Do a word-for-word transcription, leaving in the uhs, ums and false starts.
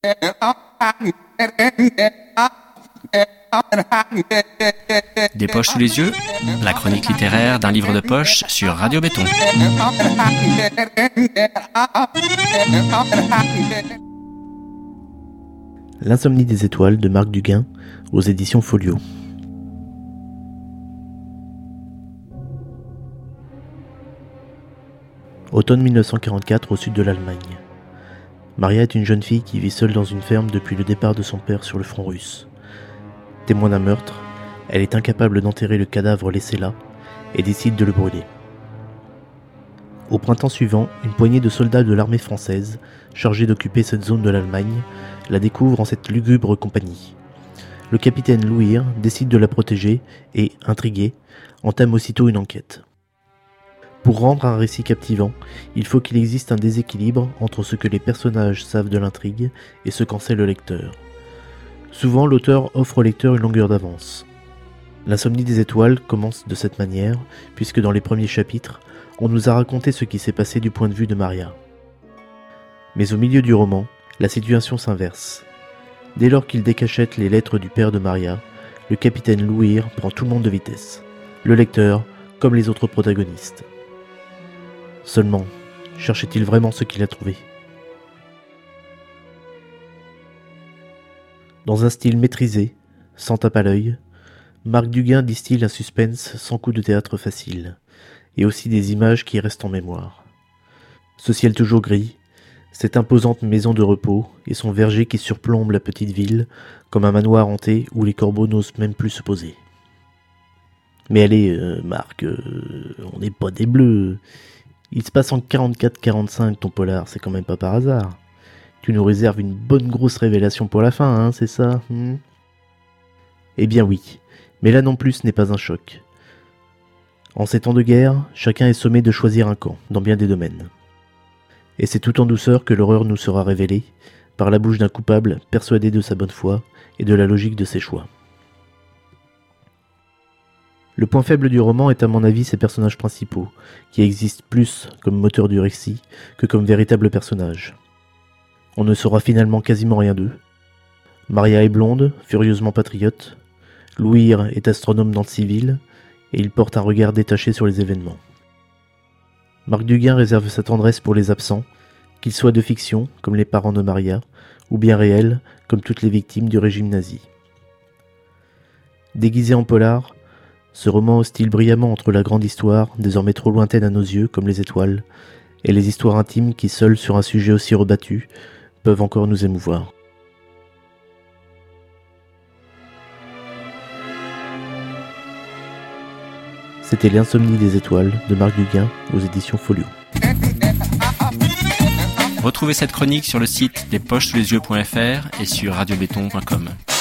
Des poches sous les yeux, la chronique littéraire d'un livre de poche sur Radio Béton. L'insomnie des étoiles de Marc Duguin aux éditions Folio. Automne mille neuf cent quarante-quatre au sud de l'Allemagne. Maria est une jeune fille qui vit seule dans une ferme depuis le départ de son père sur le front russe. Témoin d'un meurtre, elle est incapable d'enterrer le cadavre laissé là et décide de le brûler. Au printemps suivant, une poignée de soldats de l'armée française, chargés d'occuper cette zone de l'Allemagne, la découvre en cette lugubre compagnie. Le capitaine Louir décide de la protéger et, intrigué, entame aussitôt une enquête. Pour rendre un récit captivant, il faut qu'il existe un déséquilibre entre ce que les personnages savent de l'intrigue et ce qu'en sait le lecteur. Souvent, l'auteur offre au lecteur une longueur d'avance. L'insomnie des étoiles commence de cette manière, puisque dans les premiers chapitres, on nous a raconté ce qui s'est passé du point de vue de Maria. Mais au milieu du roman, la situation s'inverse. Dès lors qu'il décachette les lettres du père de Maria, le capitaine Louir prend tout le monde de vitesse. Le lecteur, comme les autres protagonistes. Seulement, cherchait-il vraiment ce qu'il a trouvé ? Dans un style maîtrisé, sans tape à l'œil, Marc Duguin distille un suspense sans coup de théâtre facile, et aussi des images qui restent en mémoire. Ce ciel toujours gris, cette imposante maison de repos et son verger qui surplombe la petite ville, comme un manoir hanté où les corbeaux n'osent même plus se poser. Mais allez, euh, Marc, euh, on n'est pas des bleus. Il se passe en quarante-quatre quarante-cinq ton polar, c'est quand même pas par hasard. Tu nous réserves une bonne grosse révélation pour la fin, hein, c'est ça hmm Eh bien oui, mais là non plus ce n'est pas un choc. En ces temps de guerre, chacun est sommé de choisir un camp, dans bien des domaines. Et c'est tout en douceur que l'horreur nous sera révélée, par la bouche d'un coupable persuadé de sa bonne foi et de la logique de ses choix. Le point faible du roman est à mon avis ses personnages principaux, qui existent plus comme moteur du récit que comme véritables personnages. On ne saura finalement quasiment rien d'eux. Maria est blonde, furieusement patriote. Louir est astronome dans le civil, et il porte un regard détaché sur les événements. Marc Duguin réserve sa tendresse pour les absents, qu'ils soient de fiction, comme les parents de Maria, ou bien réels, comme toutes les victimes du régime nazi. Déguisé en polar, ce roman oscille brillamment entre la grande histoire, désormais trop lointaine à nos yeux, comme les étoiles, et les histoires intimes qui, seules sur un sujet aussi rebattu, peuvent encore nous émouvoir. C'était L'insomnie des étoiles de Marc Duguin aux éditions Folio. Retrouvez cette chronique sur le site les poches sous les yeux point f r et sur radio béton point com.